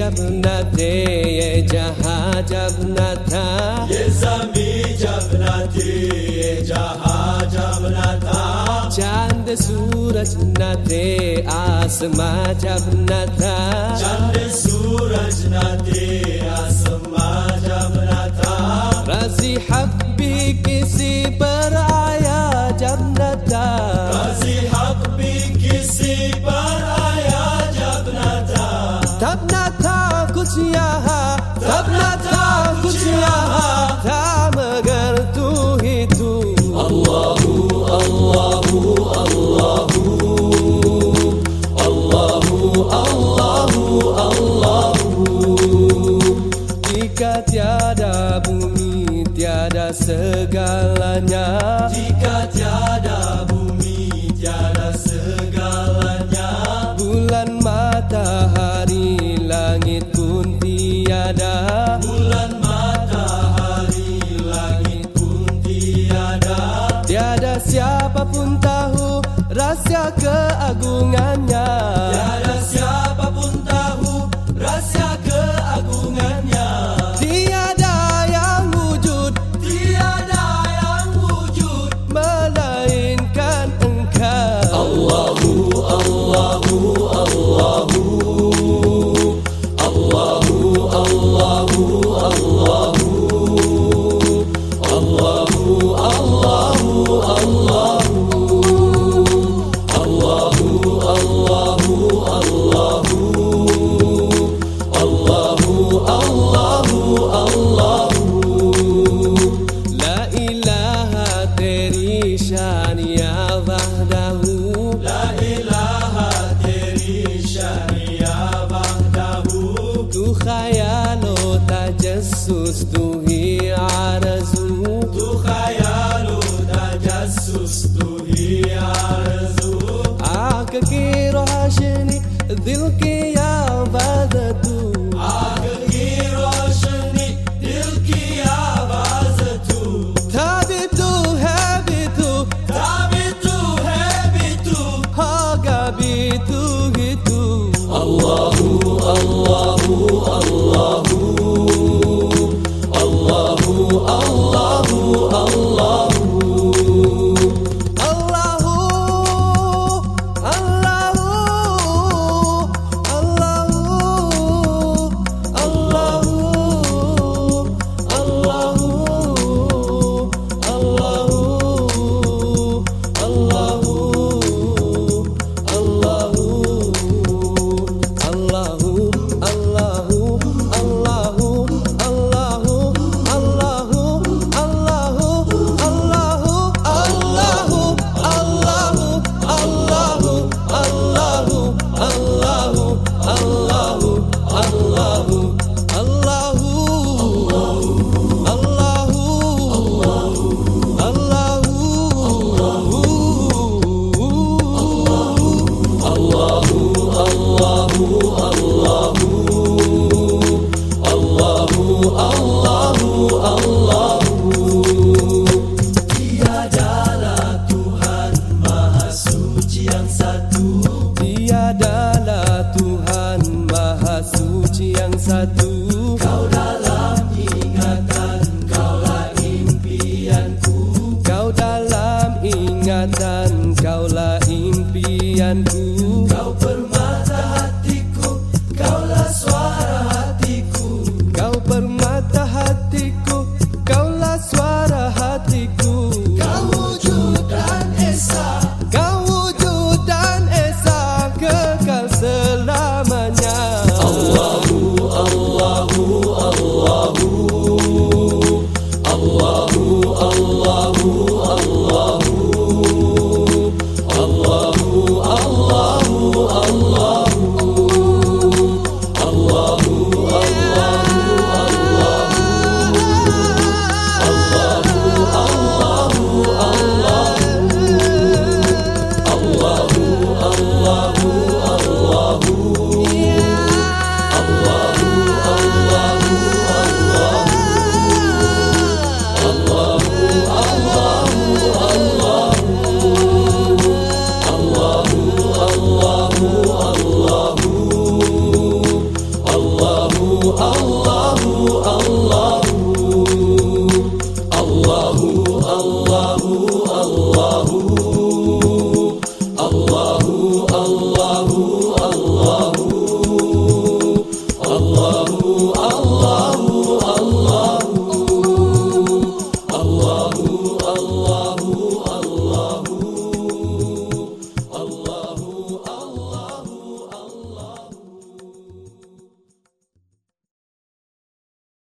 jabnate ye jaha jabnata ye zami jabnate ye jaha jabnata chand suraj nate asma jabnata chand suraj nate asma jabnata razi haq bhi kisi par aaya jabnata razi haq bhi kisi par aaya jabnata तब न था कुछ यहाँ तब न था कुछ यहाँ था मगर तू ही तू अल्लाहु अल्लाहु अल्लाहु अल्लाहु अल्लाहु अल्लाहु jika tiada bumi tiada segalanya jika tiada bumi tiada segalanya bulan matahari langit pun tiada bulan matahari langit pun tiada tiada siapapun tahu rahsia keagungannya tiada siapapun tahu rahsia keagungannya tiada yang wujud melainkan engkau Allahu Allahu Allahu Allahu Allahu Allahu Allahu Allahu Allahu Allahu Allahu Allahu Allahu Allahu La ilaha teri shan ya wahdahu La ilaha teri shan ya wahdahu tu khayalo tajassus tu hi arzu Tu khayalu tajassus tu hi arzu आग की रोशनी दिल की आवाज़ तू आग की रोशनी दिल की आवाज तू था भी तू है भी तू ताबी तू है भी तू होगा भी तू ही तू Allahu Allahu Allahu Allahu Allahu Allahu Tiadalah Tuhan Maha Suci yang satu